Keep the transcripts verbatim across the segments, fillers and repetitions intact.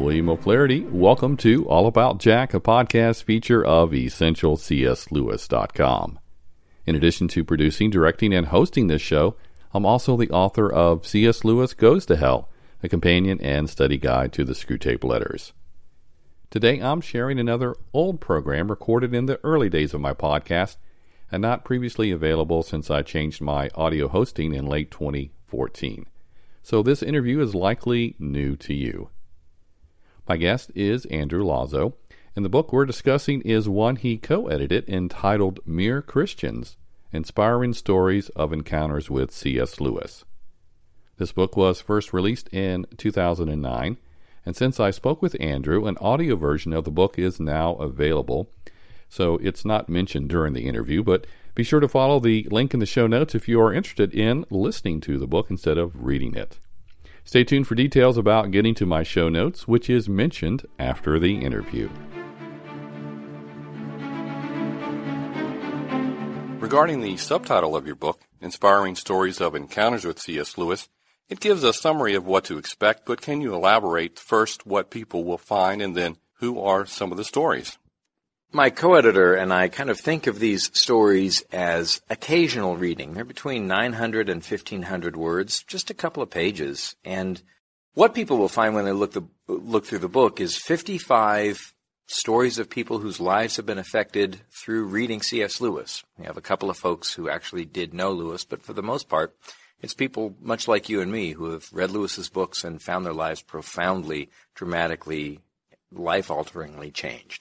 William O'Flaherty. Welcome to All About Jack, a podcast feature of essential c s lewis dot com. In addition to producing, directing, and hosting this show, I'm also the author of C S. Lewis Goes to Hell, a companion and study guide to the Screwtape Letters. Today, I'm sharing another old program recorded in the early days of my podcast and not previously available since I changed my audio hosting in late twenty fourteen. So this interview is likely new to you. My guest is Andrew Lazo, and the book we're discussing is one he co-edited entitled Mere Christians, Inspiring Stories of Encounters with C S. Lewis. This book was first released in two thousand nine, and since I spoke with Andrew, an audio version of the book is now available, so it's not mentioned during the interview, but be sure to follow the link in the show notes if you are interested in listening to the book instead of reading it. Stay tuned for details about getting to my show notes, which is mentioned after the interview. Regarding the subtitle of your book, Inspiring Stories of Encounters with C S. Lewis, it gives a summary of what to expect, but can you elaborate first what people will find and then who are some of the stories? My co-editor and I kind of think of these stories as occasional reading. They're between nine hundred and fifteen hundred words, just a couple of pages. And what people will find when they look, the, look through the book is fifty-five stories of people whose lives have been affected through reading C S. Lewis. We have a couple of folks who actually did know Lewis, but for the most part, it's people much like you and me who have read Lewis's books and found their lives profoundly, dramatically, life-alteringly changed.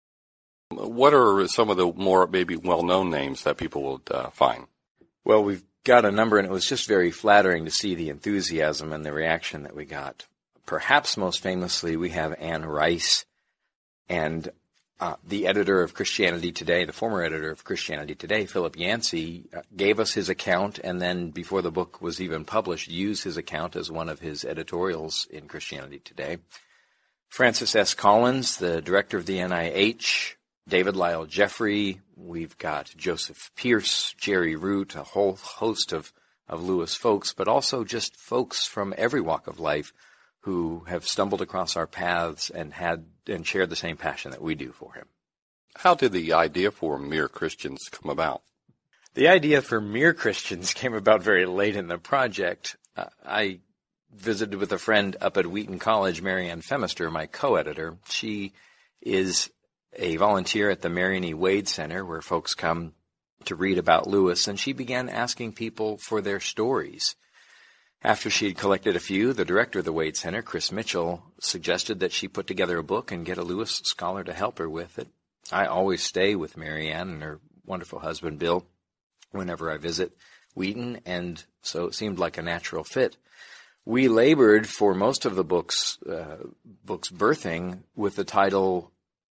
What are some of the more maybe well-known names that people will uh, find? Well, we've got a number, and it was just very flattering to see the enthusiasm and the reaction that we got. Perhaps most famously, we have Anne Rice, and uh, the editor of Christianity Today, the former editor of Christianity Today, Philip Yancey, uh, gave us his account, and then before the book was even published, used his account as one of his editorials in Christianity Today. Francis S. Collins, the director of the N I H, David Lyle Jeffrey, we've got Joseph Pierce, Jerry Root, a whole host of, of Lewis folks, but also just folks from every walk of life who have stumbled across our paths and had and shared the same passion that we do for him. How did the idea for Mere Christians come about? The idea for Mere Christians came about very late in the project. Uh, I visited with a friend up at Wheaton College, Marianne Femister, my co-editor. She is a volunteer at the Marion E. Wade Center, where folks come to read about Lewis, and she began asking people for their stories. After she had collected a few, the director of the Wade Center, Chris Mitchell, suggested that she put together a book and get a Lewis scholar to help her with it. I always stay with Marianne and her wonderful husband, Bill, whenever I visit Wheaton, and so it seemed like a natural fit. We labored for most of the book's, uh, book's birthing with the title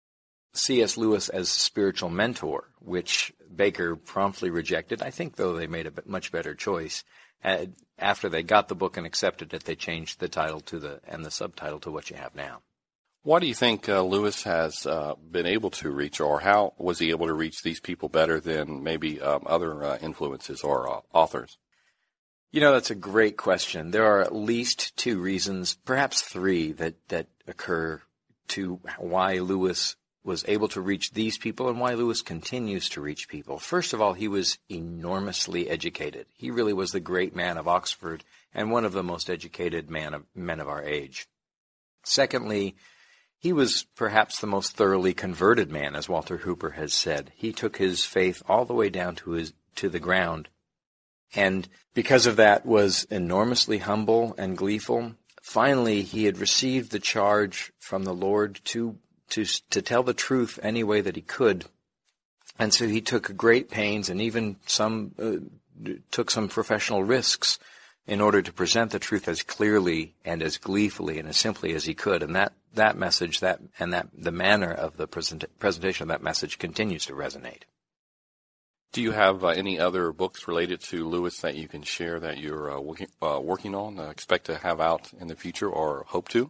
C S. Lewis as Spiritual Mentor, which Baker promptly rejected. I think, though, they made a much better choice. Uh, after they got the book and accepted it, they changed the title to the and the subtitle to what you have now. Why do you think uh, Lewis has uh, been able to reach, or how was he able to reach these people better than maybe um, other uh, influences or uh, authors? You know, that's a great question. There are at least two reasons, perhaps three, that, that occur to why Lewis was able to reach these people and why Lewis continues to reach people. First of all, he was enormously educated. He really was the great man of Oxford and one of the most educated man of, men of our age. Secondly, he was perhaps the most thoroughly converted man, as Walter Hooper has said. He took his faith all the way down to his to the ground, and because of that was enormously humble and gleeful. Finally, he had received the charge from the Lord to To, to tell the truth any way that he could. And so he took great pains and even some uh, took some professional risks in order to present the truth as clearly and as gleefully and as simply as he could. And that, that message that and that the manner of the present, presentation of that message continues to resonate. Do you have uh, any other books related to Lewis that you can share that you're uh, working, uh, working on, uh, expect to have out in the future or hope to?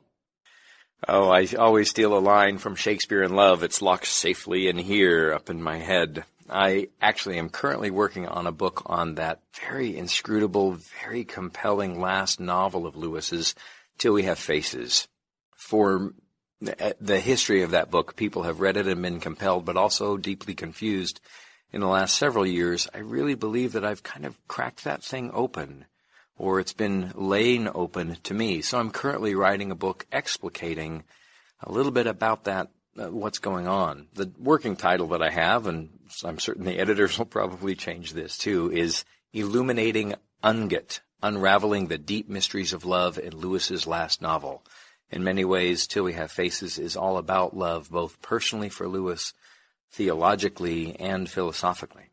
Oh, I always steal a line from Shakespeare in Love. It's locked safely in here, up in my head. I actually am currently working on a book on that very inscrutable, very compelling last novel of Lewis's, Till We Have Faces. For the, the history of that book. People have read it and been compelled, but also deeply confused. In the last several years, I really believe that I've kind of cracked that thing open, or it's been laying open to me. So I'm currently writing a book explicating a little bit about that, uh, what's going on. The working title that I have, and I'm certain the editors will probably change this too, is Illuminating Unget, Unraveling the Deep Mysteries of Love in Lewis's last novel. In many ways, Till We Have Faces is all about love, both personally for Lewis, theologically, and philosophically.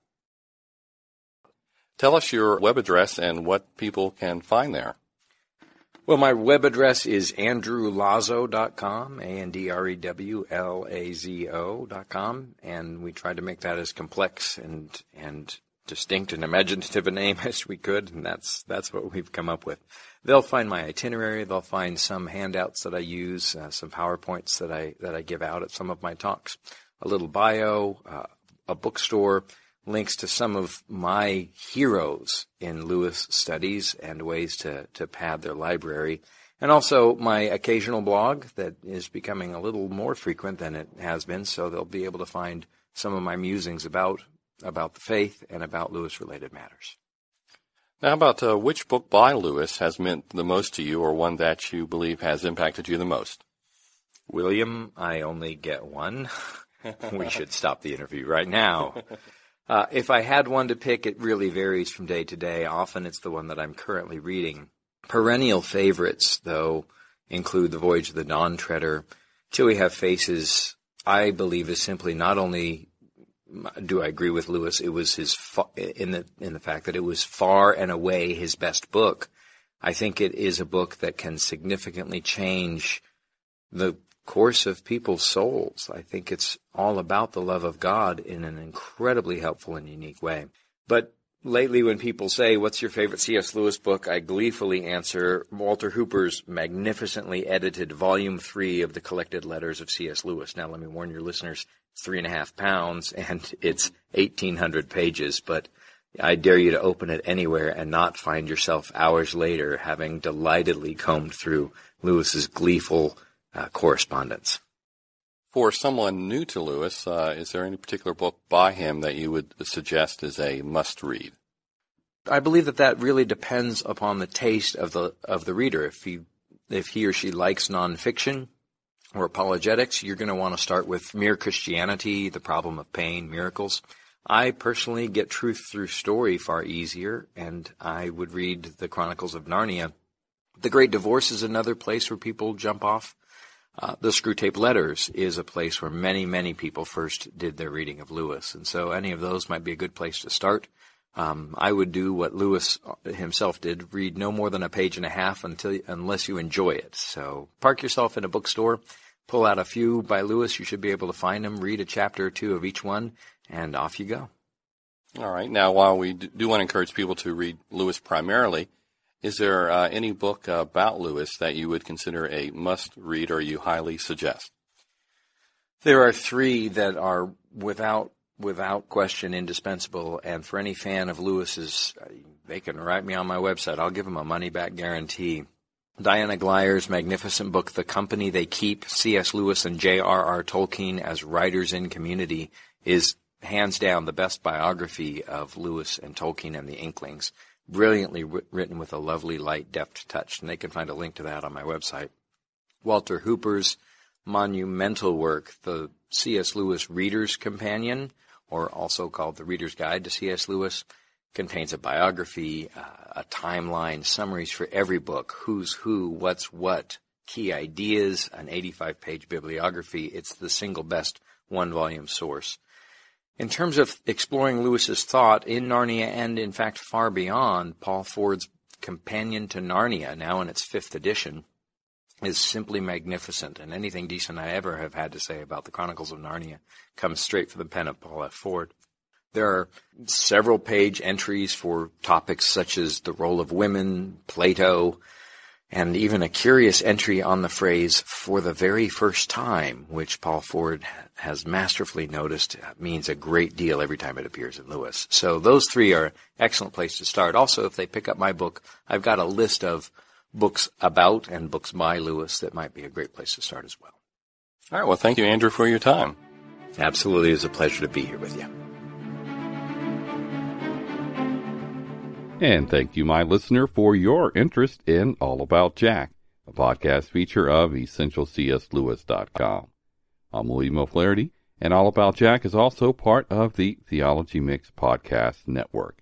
Tell us your web address and what people can find there. Well, my web address is andrew lazo dot com, A N D R E W L A Z O dot com, and we tried to make that as complex and and distinct and imaginative a name as we could, and that's that's what we've come up with. They'll find my itinerary. They'll find some handouts that I use, uh, some PowerPoints that I that I give out at some of my talks, a little bio, uh, a bookstore, links to some of my heroes in Lewis studies and ways to, to pad their library, and also my occasional blog that is becoming a little more frequent than it has been, so they'll be able to find some of my musings about about the faith and about Lewis-related matters. Now, how about uh, which book by Lewis has meant the most to you, or one that you believe has impacted you the most? William, I only get one. We should stop the interview right now. Uh, if I had one to pick, it really varies from day to day. Often it's the one that I'm currently reading. Perennial favorites, though, include The Voyage of the Dawn Treader. Till We Have Faces, I believe, is simply not only do I agree with Lewis, it was his in the in the fact that it was far and away his best book. I think it is a book that can significantly change the course of people's souls. I think it's all about the love of God in an incredibly helpful and unique way. But lately when people say, what's your favorite C S. Lewis book, I gleefully answer Walter Hooper's magnificently edited Volume three of the Collected Letters of C S. Lewis. Now, let me warn your listeners, it's three and a half pounds and it's eighteen hundred pages, but I dare you to open it anywhere and not find yourself hours later having delightedly combed through Lewis's gleeful uh, correspondence. For someone new to Lewis, uh, is there any particular book by him that you would suggest as a must-read? I believe that that really depends upon the taste of the of the reader. If he if he or she likes nonfiction or apologetics, you're going to want to start with Mere Christianity, The Problem of Pain, Miracles. I personally get truth through story far easier, and I would read The Chronicles of Narnia. The Great Divorce is another place where people jump off. Uh, the Screwtape Letters is a place where many, many people first did their reading of Lewis, and so any of those might be a good place to start. Um, I would do what Lewis himself did, read no more than a page and a half until unless you enjoy it. So park yourself in a bookstore, pull out a few by Lewis. You should be able to find them, read a chapter or two of each one, and off you go. All right. Now, while we do want to encourage people to read Lewis primarily, is there uh, any book uh, about Lewis that you would consider a must-read or you highly suggest? There are three that are without without question indispensable, and for any fan of Lewis's, uh, they can write me on my website. I'll give them a money-back guarantee. Diana Gleyer's magnificent book, The Company They Keep, C S. Lewis and J R R. Tolkien as Writers in Community, is hands down the best biography of Lewis and Tolkien and the Inklings. Brilliantly written with a lovely, light, deft touch, and they can find a link to that on my website. Walter Hooper's monumental work, the C S. Lewis Reader's Companion, or also called The Reader's Guide to C S. Lewis, contains a biography, uh, a timeline, summaries for every book, who's who, what's what, key ideas, an eighty-five page bibliography. It's the single best one-volume source. In terms of exploring Lewis's thought in Narnia and, in fact, far beyond, Paul Ford's Companion to Narnia, now in its fifth edition, is simply magnificent, and anything decent I ever have had to say about the Chronicles of Narnia comes straight from the pen of Paul F. Ford. There are several page entries for topics such as the role of women, Plato, and even a curious entry on the phrase, for the very first time, which Paul Ford has masterfully noticed means a great deal every time it appears in Lewis. So those three are an excellent place to start. Also, if they pick up my book, I've got a list of books about and books by Lewis that might be a great place to start as well. All right. Well, thank you, Andrew, for your time. Absolutely. It was a pleasure to be here with you. And thank you, my listener, for your interest in All About Jack, a podcast feature of essential c s lewis dot com. I'm William O'Flaherty, and All About Jack is also part of the Theology Mix Podcast Network.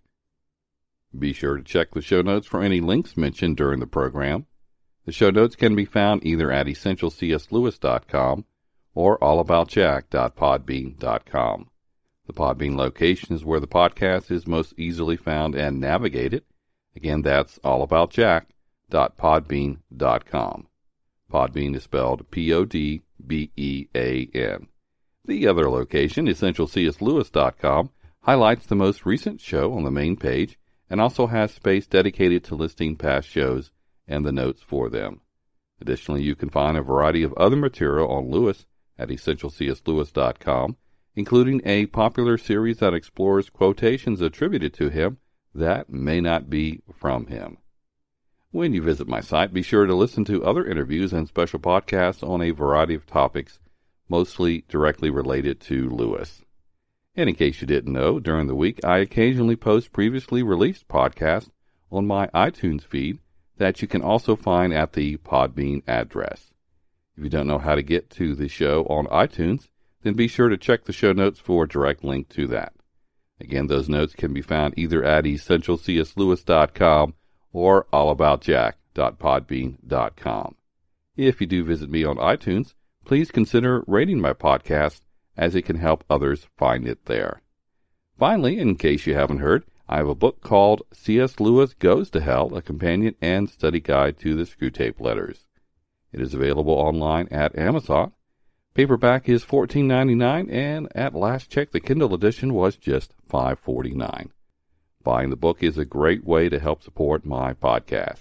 Be sure to check the show notes for any links mentioned during the program. The show notes can be found either at essential c s lewis dot com or all about jack dot podbean dot com. The Podbean location is where the podcast is most easily found and navigated. Again, that's all about jack dot podbean dot com. Podbean is spelled P O D B E A N. The other location, essential c s lewis dot com, highlights the most recent show on the main page and also has space dedicated to listing past shows and the notes for them. Additionally, you can find a variety of other material on Lewis at essential c s lewis dot com, including a popular series that explores quotations attributed to him that may not be from him. When you visit my site, be sure to listen to other interviews and special podcasts on a variety of topics, mostly directly related to Lewis. And in case you didn't know, during the week I occasionally post previously released podcasts on my iTunes feed that you can also find at the Podbean address. If you don't know how to get to the show on iTunes, then be sure to check the show notes for a direct link to that. Again, those notes can be found either at essential c s lewis dot com or all about jack dot podbean dot com. If you do visit me on iTunes, please consider rating my podcast, as it can help others find it there. Finally, in case you haven't heard, I have a book called C S. Lewis Goes to Hell, a companion and study guide to the Screwtape Letters. It is available online at Amazon. Paperback is fourteen ninety-nine dollars, and at last check, the Kindle edition was just five forty-nine. Buying the book is a great way to help support my podcast.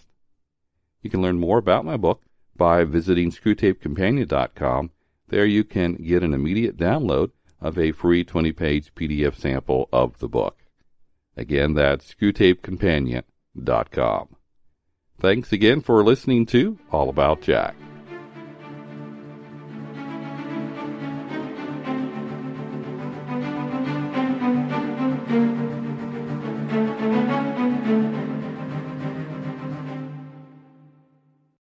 You can learn more about my book by visiting screwtape companion dot com. There you can get an immediate download of a free twenty-page P D F sample of the book. Again, that's screwtape companion dot com. Thanks again for listening to All About Jack.